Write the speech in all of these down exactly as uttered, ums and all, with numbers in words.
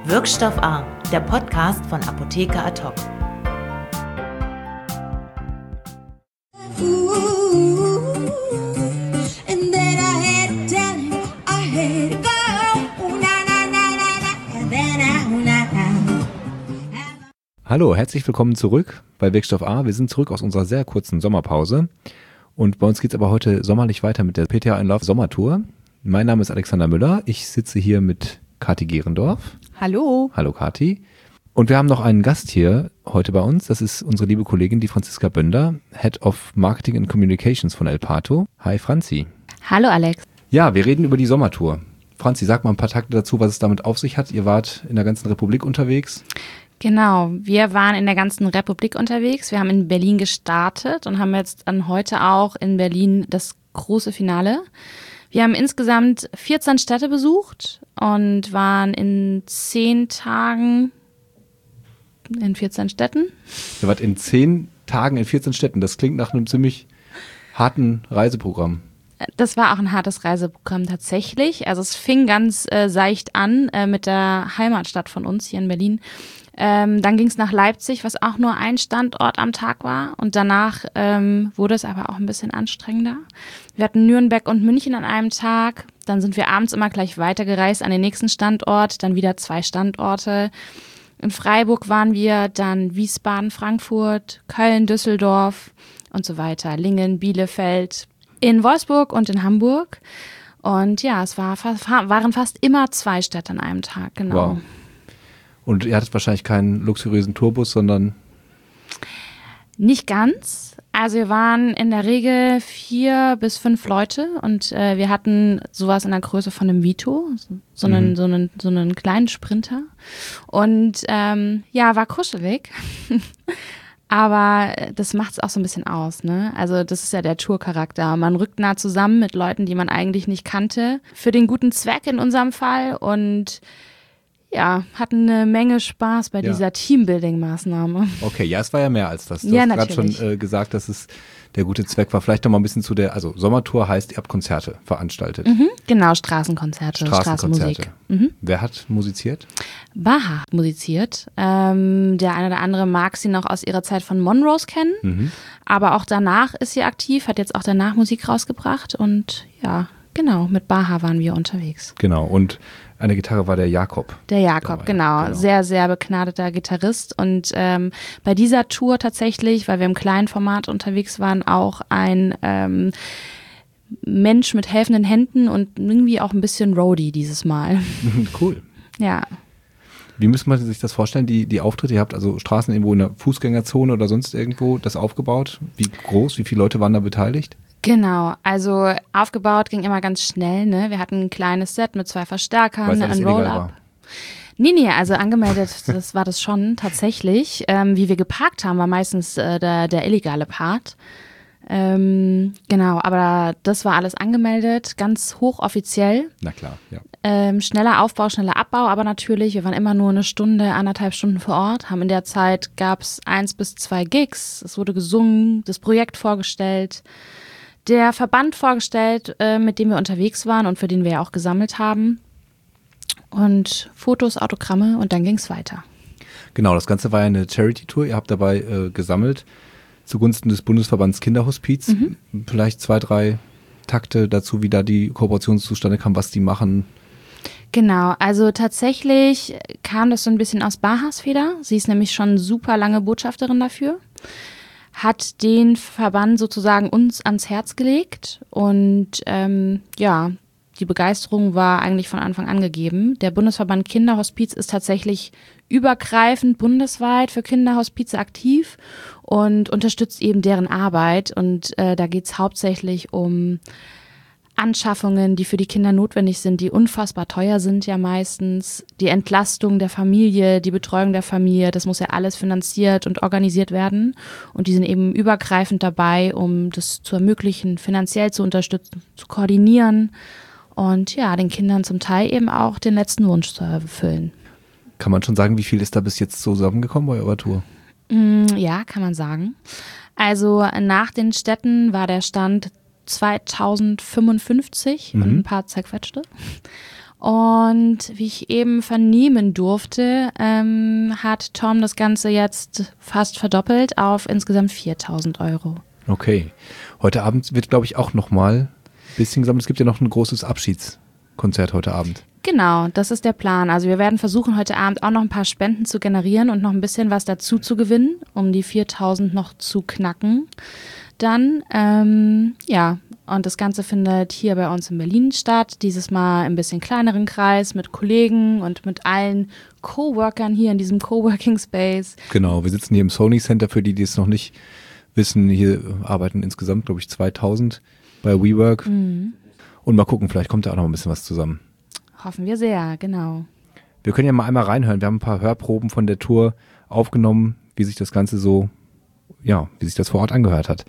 Wirkstoff A, der Podcast von Apotheker Ad Hoc. Hallo, herzlich willkommen zurück bei Wirkstoff A. Wir sind zurück aus unserer sehr kurzen Sommerpause und bei uns geht es aber heute sommerlich weiter mit der P T A in Love Sommertour. Mein Name ist Alexander Müller, ich sitze hier mit Kathi Gerendorf. Hallo. Hallo Kathi. Und wir haben noch einen Gast hier heute bei uns, das ist unsere liebe Kollegin, die Franziska Bönder, Head of Marketing and Communications von El Pato. Hi Franzi. Hallo Alex. Ja, wir reden über die Sommertour. Franzi, sag mal ein paar Takte dazu, was es damit auf sich hat. Ihr wart in der ganzen Republik unterwegs. Genau, wir waren in der ganzen Republik unterwegs. Wir haben in Berlin gestartet und haben jetzt dann heute auch in Berlin das große Finale. Wir haben insgesamt vierzehn Städte besucht und waren in zehn Tagen in vierzehn Städten. Ihr wart in zehn Tagen in vierzehn Städten. Das klingt nach einem ziemlich harten Reiseprogramm. Das war auch ein hartes Reiseprogramm tatsächlich. Also es fing ganz äh, seicht an äh, mit der Heimatstadt von uns hier in Berlin. Ähm, dann ging es nach Leipzig, was auch nur ein Standort am Tag war. Und danach ähm, wurde es aber auch ein bisschen anstrengender. Wir hatten Nürnberg und München an einem Tag. Dann sind wir abends immer gleich weitergereist an den nächsten Standort. Dann wieder zwei Standorte. In Freiburg waren wir, dann Wiesbaden, Frankfurt, Köln, Düsseldorf und so weiter. Lingen, Bielefeld, in Wolfsburg und in Hamburg. Und ja, es war, waren fast immer zwei Städte an einem Tag, genau. Wow. Und ihr hattet wahrscheinlich keinen luxuriösen Tourbus, sondern? Nicht ganz. Also wir waren in der Regel vier bis fünf Leute und äh, wir hatten sowas in der Größe von einem Vito, so einen, mhm. so einen, so einen kleinen Sprinter. Und ähm, ja, war kuschelig. Aber das macht es auch so ein bisschen aus, ne? Also das ist ja der Tourcharakter. Man rückt nah zusammen mit Leuten, die man eigentlich nicht kannte, für den guten Zweck in unserem Fall und ja, hatten eine Menge Spaß bei ja. dieser Teambuilding-Maßnahme. Okay, ja, es war ja mehr als das. Du ja, hast gerade schon äh, gesagt, dass es der gute Zweck war. Vielleicht noch mal ein bisschen zu der, also Sommertour heißt, ihr habt Konzerte veranstaltet. Mhm, genau, Straßenkonzerte, Straßenkonzerte. Straßenmusik. Mhm. Wer hat musiziert? Baha hat musiziert. Ähm, der eine oder andere mag sie noch aus ihrer Zeit von Monrose kennen. Mhm. Aber auch danach ist sie aktiv, hat jetzt auch danach Musik rausgebracht. Und ja, genau, mit Baha waren wir unterwegs. Genau, und an der Gitarre war der Jakob. Der Jakob, genau. genau. Sehr, sehr begnadeter Gitarrist. Und ähm, bei dieser Tour tatsächlich, weil wir im kleinen Format unterwegs waren, auch ein ähm, Mensch mit helfenden Händen und irgendwie auch ein bisschen Roadie dieses Mal. Cool. Ja. Wie muss man sich das vorstellen, die, die Auftritte? Ihr habt also Straßen irgendwo in der Fußgängerzone oder sonst irgendwo das aufgebaut? Wie groß, wie viele Leute waren da beteiligt? Genau, also aufgebaut ging immer ganz schnell, ne? Wir hatten ein kleines Set mit zwei Verstärkern, ein Roll-Up. Nee, nee, also angemeldet, das war das schon tatsächlich. Ähm, wie wir geparkt haben, war meistens äh, der, der illegale Part. Ähm, genau, aber das war alles angemeldet, ganz hochoffiziell. Na klar, ja. Ähm, schneller Aufbau, schneller Abbau, aber natürlich, wir waren immer nur eine Stunde, anderthalb Stunden vor Ort, haben in der Zeit, gab es eins bis zwei Gigs, es wurde gesungen, das Projekt vorgestellt. Der Verband vorgestellt, äh, mit dem wir unterwegs waren und für den wir ja auch gesammelt haben. Und Fotos, Autogramme und dann ging es weiter. Genau, das Ganze war ja eine Charity-Tour. Ihr habt dabei äh, gesammelt zugunsten des Bundesverbands Kinderhospiz. Mhm. Vielleicht zwei, drei Takte dazu, wie da die Kooperation zustande kam, was die machen. Genau, also tatsächlich kam das so ein bisschen aus Bahas Feder. Sie ist nämlich schon super lange Botschafterin dafür. Hat den Verband sozusagen uns ans Herz gelegt und ähm, ja, die Begeisterung war eigentlich von Anfang an gegeben. Der Bundesverband Kinderhospiz ist tatsächlich übergreifend bundesweit für Kinderhospize aktiv und unterstützt eben deren Arbeit und äh, da geht es hauptsächlich um Anschaffungen, die für die Kinder notwendig sind, die unfassbar teuer sind ja meistens, die Entlastung der Familie, die Betreuung der Familie, das muss ja alles finanziert und organisiert werden und die sind eben übergreifend dabei, um das zu ermöglichen, finanziell zu unterstützen, zu koordinieren und ja, den Kindern zum Teil eben auch den letzten Wunsch zu erfüllen. Kann man schon sagen, wie viel ist da bis jetzt zusammengekommen bei eurer Tour? Ja, kann man sagen. Also nach den Städten war der Stand zweitausendfünfundfünfzig mhm. und ein paar zerquetschte. Und wie ich eben vernehmen durfte, ähm, hat Tom das Ganze jetzt fast verdoppelt auf insgesamt viertausend Euro. Okay. Heute Abend wird, glaube ich, auch nochmal ein bisschen gesammelt. Es gibt ja noch ein großes Abschiedskonzert heute Abend. Genau, das ist der Plan. Also wir werden versuchen, heute Abend auch noch ein paar Spenden zu generieren und noch ein bisschen was dazu zu gewinnen, um die viertausend noch zu knacken. Dann, ähm, ja, und das Ganze findet hier bei uns in Berlin statt. Dieses Mal ein bisschen kleineren Kreis mit Kollegen und mit allen Coworkern hier in diesem Coworking Space. Genau, wir sitzen hier im Sony Center, für die, die es noch nicht wissen. Hier arbeiten insgesamt, glaube ich, zweitausend bei WeWork. Mhm. Und mal gucken, vielleicht kommt da auch noch ein bisschen was zusammen. Hoffen wir sehr, genau. Wir können ja mal einmal reinhören. Wir haben ein paar Hörproben von der Tour aufgenommen, wie sich das Ganze so, ja, wie sich das vor Ort angehört hat.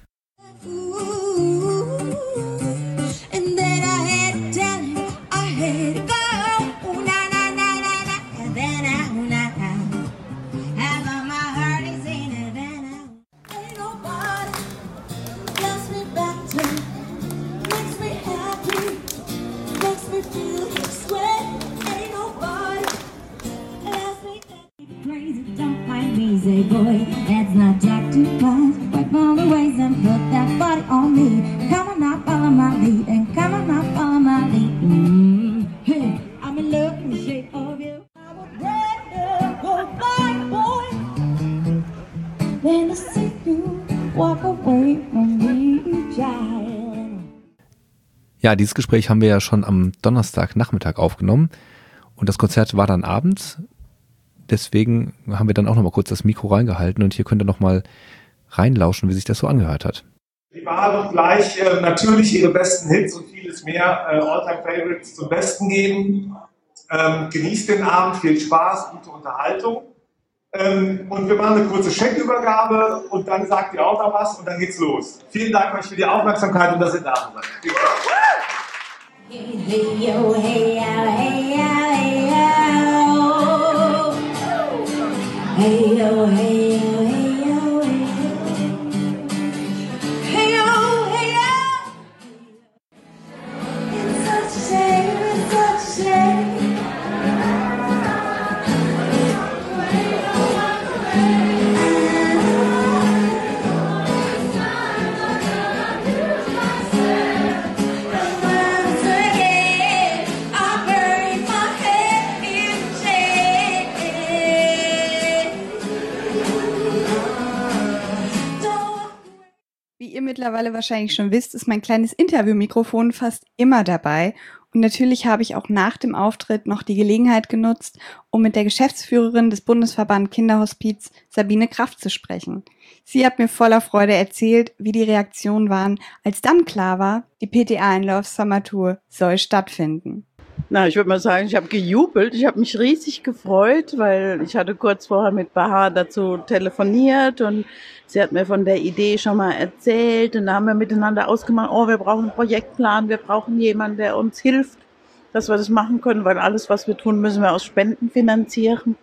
Boy, that's not Jack too fast. Wipe all the ways and put that body on me. Come on now, follow my lead, and come on now, follow my lead. Mm-hmm. Hey, I'm in love with the shape of you. I would rather go blind, boy, than to see you walk away from me, child. Ja, dieses Gespräch haben wir ja schon am Donnerstagnachmittag aufgenommen und das Konzert war dann abends. Deswegen haben wir dann auch noch mal kurz das Mikro reingehalten und hier könnt ihr noch mal reinlauschen, wie sich das so angehört hat. Die Baha wird gleich äh, natürlich ihre besten Hits und vieles mehr äh, All-Time-Favorites zum Besten geben. Ähm, genießt den Abend, viel Spaß, gute Unterhaltung. Ähm, und wir machen eine kurze Scheckübergabe und dann sagt ihr auch noch was und dann geht's los. Vielen Dank euch für die Aufmerksamkeit und dass ihr da seid. Viel Spaß. Hey, hey, yo, hey, yo, hey, yo, hey, yo. Hey yo, hey yo, hey yo, hey yo. Hey yo, hey yo. It's such a shame, it's such a shame. Once again, I buried my head in shame. Wie ihr mittlerweile wahrscheinlich schon wisst, ist mein kleines Interviewmikrofon fast immer dabei. Und natürlich habe ich auch nach dem Auftritt noch die Gelegenheit genutzt, um mit der Geschäftsführerin des Bundesverband Kinderhospiz, Sabine Kraft, zu sprechen. Sie hat mir voller Freude erzählt, wie die Reaktionen waren, als dann klar war, die P T A-Einlauf Sommertour soll stattfinden. Na, ich würde mal sagen, ich habe gejubelt. Ich habe mich riesig gefreut, weil ich hatte kurz vorher mit Baha dazu telefoniert und sie hat mir von der Idee schon mal erzählt und da haben wir miteinander ausgemacht, oh, wir brauchen einen Projektplan, wir brauchen jemanden, der uns hilft, dass wir das machen können, weil alles, was wir tun, müssen wir aus Spenden finanzieren.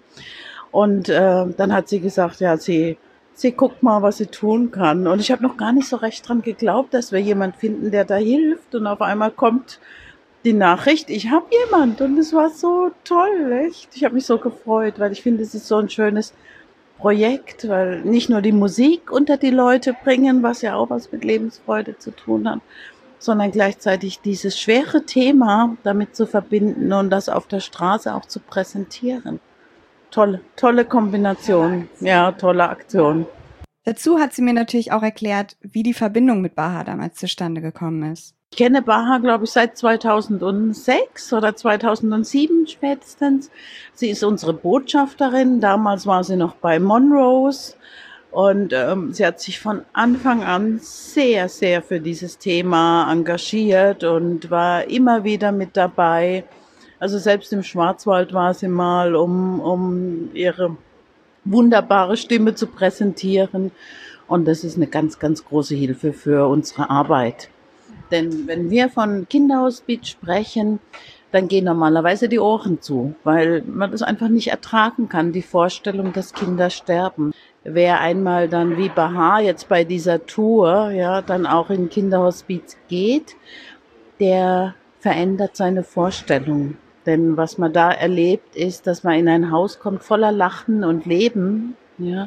Und äh, dann hat sie gesagt, ja, sie, sie guckt mal, was sie tun kann. Und ich habe noch gar nicht so recht dran geglaubt, dass wir jemanden finden, der da hilft. Und auf einmal kommt die Nachricht, ich habe jemand. Und es war so toll, echt. Ich habe mich so gefreut, weil ich finde, es ist so ein schönes Projekt, weil nicht nur die Musik unter die Leute bringen, was ja auch was mit Lebensfreude zu tun hat, sondern gleichzeitig dieses schwere Thema damit zu verbinden und das auf der Straße auch zu präsentieren. Tolle, tolle Kombination, ja, tolle Aktion. Dazu hat sie mir natürlich auch erklärt, wie die Verbindung mit Baha damals zustande gekommen ist. Ich kenne Baha, glaube ich, seit zweitausendsechs oder zweitausendsieben spätestens. Sie ist unsere Botschafterin. Damals war sie noch bei Monrose. Und ähm, sie hat sich von Anfang an sehr, sehr für dieses Thema engagiert und war immer wieder mit dabei. Also selbst im Schwarzwald war sie mal, um, um ihre wunderbare Stimme zu präsentieren. Und das ist eine ganz, ganz große Hilfe für unsere Arbeit. Denn wenn wir von Kinderhospiz sprechen, dann gehen normalerweise die Ohren zu, weil man das einfach nicht ertragen kann, die Vorstellung, dass Kinder sterben. Wer einmal dann wie Baha jetzt bei dieser Tour, ja, dann auch in Kinderhospiz geht, der verändert seine Vorstellung. Denn was man da erlebt, ist, dass man in ein Haus kommt voller Lachen und Leben, ja,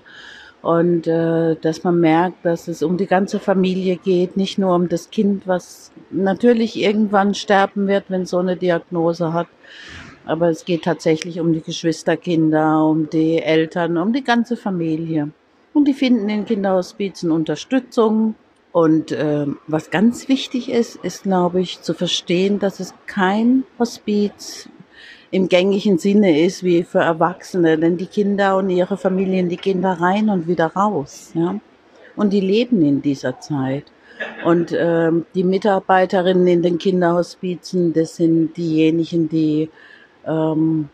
und äh, dass man merkt, dass es um die ganze Familie geht, nicht nur um das Kind, was natürlich irgendwann sterben wird, wenn so eine Diagnose hat, aber es geht tatsächlich um die Geschwisterkinder, um die Eltern, um die ganze Familie. Und die finden in Kinderhospizen Unterstützung. Und äh, was ganz wichtig ist, ist, glaube ich, zu verstehen, dass es kein Hospiz im gängigen Sinne ist wie für Erwachsene. Denn die Kinder und ihre Familien, die gehen da rein und wieder raus. Ja? Und die leben in dieser Zeit. Und äh, die Mitarbeiterinnen in den Kinderhospizen, das sind diejenigen, die ähm,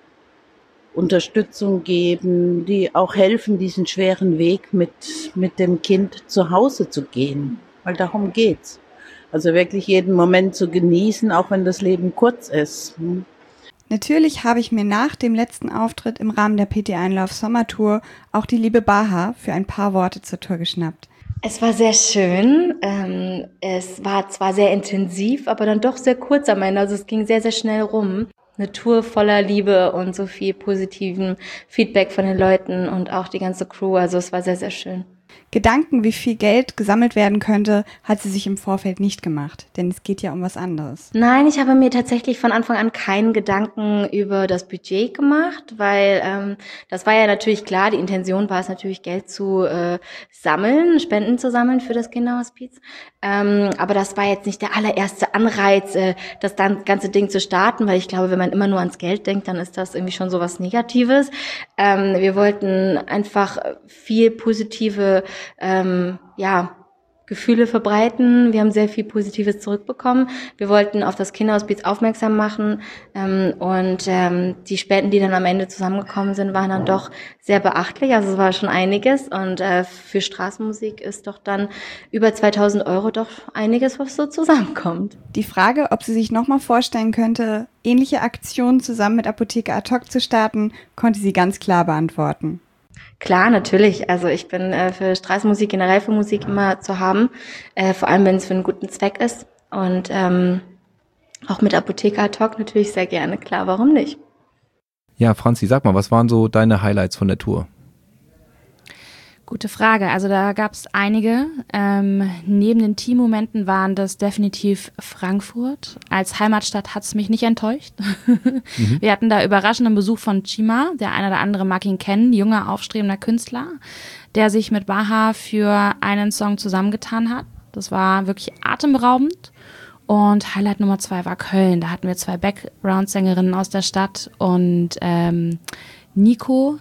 Unterstützung geben, die auch helfen, diesen schweren Weg mit, mit dem Kind zu Hause zu gehen. Weil darum geht's. Also wirklich jeden Moment zu genießen, auch wenn das Leben kurz ist. Hm. Natürlich habe ich mir nach dem letzten Auftritt im Rahmen der P T Einlauf Sommertour auch die liebe Baha für ein paar Worte zur Tour geschnappt. Es war sehr schön. Ähm, es war zwar sehr intensiv, aber dann doch sehr kurz am Ende. Also es ging sehr, sehr schnell rum. Eine Tour voller Liebe und so viel positiven Feedback von den Leuten und auch die ganze Crew. Also es war sehr, sehr schön. Gedanken, wie viel Geld gesammelt werden könnte, hat sie sich im Vorfeld nicht gemacht, denn es geht ja um was anderes. Nein, ich habe mir tatsächlich von Anfang an keinen Gedanken über das Budget gemacht, weil ähm, das war ja natürlich klar, die Intention war es natürlich, Geld zu äh, sammeln, Spenden zu sammeln für das Kinderhospiz. Ähm, aber das war jetzt nicht der allererste Anreiz, äh, das dann ganze Ding zu starten, weil ich glaube, wenn man immer nur ans Geld denkt, dann ist das irgendwie schon so was Negatives. Ähm, wir wollten einfach viel positive ähm, ja, Gefühle verbreiten. Wir haben sehr viel Positives zurückbekommen. Wir wollten auf das Kinderhospiz aufmerksam machen ähm, und ähm, die Spenden, die dann am Ende zusammengekommen sind, waren dann doch sehr beachtlich. Also es war schon einiges und äh, für Straßenmusik ist doch dann über zweitausend Euro doch einiges, was so zusammenkommt. Die Frage, ob sie sich nochmal vorstellen könnte, ähnliche Aktionen zusammen mit Apotheker Ad Hoc zu starten, konnte sie ganz klar beantworten. Klar, natürlich. Also ich bin äh, für Straßenmusik, generell für Musik immer zu haben, äh, vor allem wenn es für einen guten Zweck ist. Und ähm, auch mit Apotheker Ad Hoc natürlich sehr gerne, klar, warum nicht? Ja, Franzi, sag mal, was waren so deine Highlights von der Tour? Gute Frage. Also da gab es einige. Ähm, neben den Teammomenten waren das definitiv Frankfurt. Als Heimatstadt hat es mich nicht enttäuscht. Mhm. Wir hatten da überraschenden Besuch von Chima. Der eine oder andere mag ihn kennen, junger, aufstrebender Künstler, der sich mit Baha für einen Song zusammengetan hat. Das war wirklich atemberaubend. Und Highlight Nummer zwei war Köln. Da hatten wir zwei Background-Sängerinnen aus der Stadt und ähm, Nico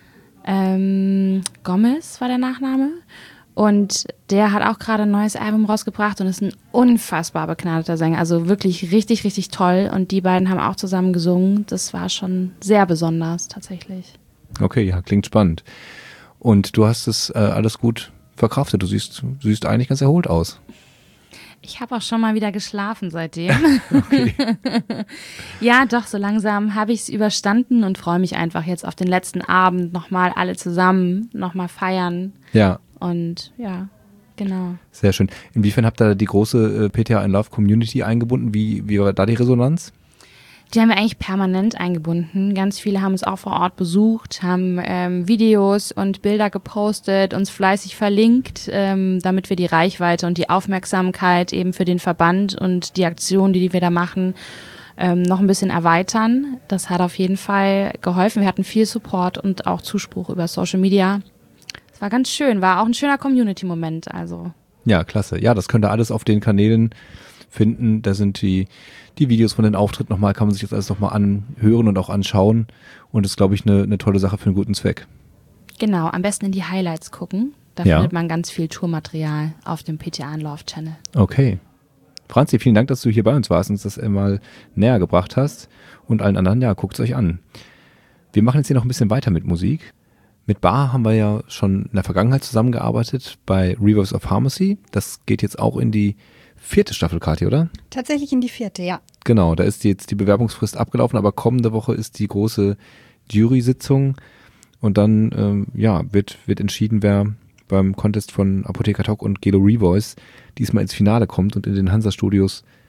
Ähm, Gomez war der Nachname und der hat auch gerade ein neues Album rausgebracht und ist ein unfassbar begnadeter Sänger, also wirklich richtig, richtig toll und die beiden haben auch zusammen gesungen, das war schon sehr besonders tatsächlich. Okay, ja, klingt spannend. Und du hast es äh, alles gut verkraftet, du siehst, du siehst eigentlich ganz erholt aus. Ich habe auch schon mal wieder geschlafen seitdem. Okay. Ja, doch, so langsam habe ich es überstanden und freue mich einfach jetzt auf den letzten Abend nochmal alle zusammen, nochmal feiern. Ja. Und ja, genau. Sehr schön. Inwiefern habt ihr die große äh, P T A Einlauf Community eingebunden? Wie, wie war da die Resonanz? Die haben wir eigentlich permanent eingebunden. Ganz viele haben uns auch vor Ort besucht, haben ähm, Videos und Bilder gepostet, uns fleißig verlinkt, ähm, damit wir die Reichweite und die Aufmerksamkeit eben für den Verband und die Aktionen, die wir da machen, ähm, noch ein bisschen erweitern. Das hat auf jeden Fall geholfen. Wir hatten viel Support und auch Zuspruch über Social Media. Es war ganz schön, war auch ein schöner Community-Moment. Also. Ja, klasse. Ja, das könnt ihr alles auf den Kanälen finden. Da sind die Die Videos von den Auftritten nochmal, kann man sich das alles nochmal anhören und auch anschauen. Und das ist, glaube ich, eine, eine tolle Sache für einen guten Zweck. Genau, am besten in die Highlights gucken. Da ja. findet man ganz viel Tourmaterial auf dem P T A Einlauf Channel. Okay. Franzi, vielen Dank, dass du hier bei uns warst und uns das mal näher gebracht hast. Und allen anderen, ja, guckt es euch an. Wir machen jetzt hier noch ein bisschen weiter mit Musik. Mit Baha haben wir ja schon in der Vergangenheit zusammengearbeitet bei Rivers of Pharmacy. Das geht jetzt auch in die vierte Staffel, Kathi, oder? Tatsächlich in die vierte, ja. Genau, da ist jetzt die Bewerbungsfrist abgelaufen, aber kommende Woche ist die große Jury-Sitzung und dann ähm, ja, wird, wird entschieden, wer beim Contest von Apotheker Ad Hoc und Gelo Revoice diesmal ins Finale kommt und in den Hansa-Studios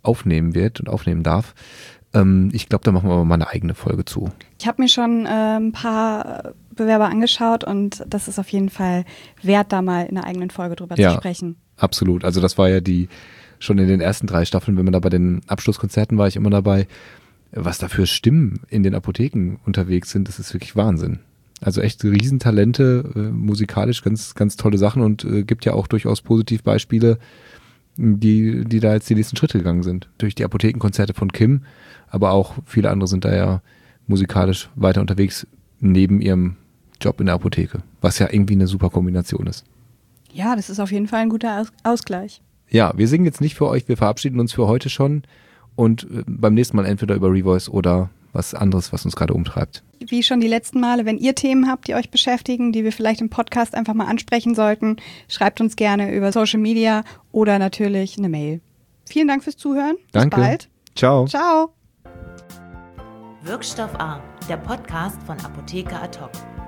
aufnehmen wird und aufnehmen darf. Ähm, ich glaube, da machen wir aber mal eine eigene Folge zu. Ich habe mir schon äh, ein paar Bewerber angeschaut und das ist auf jeden Fall wert, da mal in einer eigenen Folge drüber Ja, zu sprechen. Absolut. Also das war ja die, schon in den ersten drei Staffeln, wenn man da bei den Abschlusskonzerten war ich immer dabei, was da für Stimmen in den Apotheken unterwegs sind, das ist wirklich Wahnsinn. Also echt Riesentalente, äh, musikalisch ganz, ganz tolle Sachen und äh, gibt ja auch durchaus Positivbeispiele, die, die da jetzt die nächsten Schritte gegangen sind. Durch die Apothekenkonzerte von Kim, aber auch viele andere sind da ja musikalisch weiter unterwegs neben ihrem Job in der Apotheke, was ja irgendwie eine super Kombination ist. Ja, das ist auf jeden Fall ein guter Aus- Ausgleich. Ja, wir singen jetzt nicht für euch, wir verabschieden uns für heute schon und äh, beim nächsten Mal entweder über Revoice oder was anderes, was uns gerade umtreibt. Wie schon die letzten Male, wenn ihr Themen habt, die euch beschäftigen, die wir vielleicht im Podcast einfach mal ansprechen sollten, schreibt uns gerne über Social Media oder natürlich eine Mail. Vielen Dank fürs Zuhören. Danke. Bis bald. Ciao. Ciao. Wirkstoff A, der Podcast von Apotheker Ad hoc.